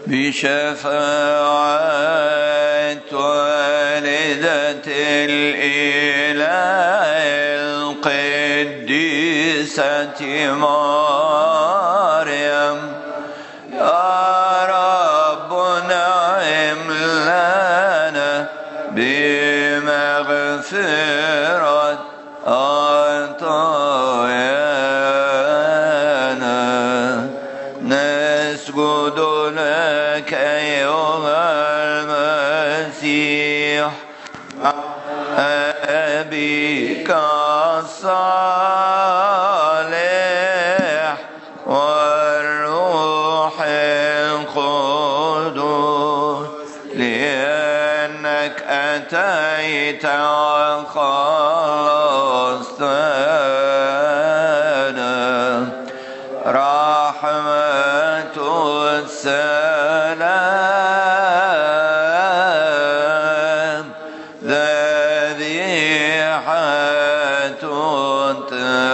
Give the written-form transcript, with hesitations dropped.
بشفاعة والدة الإله القديسة مريم، يا رب نعم لنا بمغفرة خطايانا. نسجد لك أيها المسيح أبيك الصالح والروح القدس، لأنك أتيت وخلصتنا. رحمة السلام ذبيحة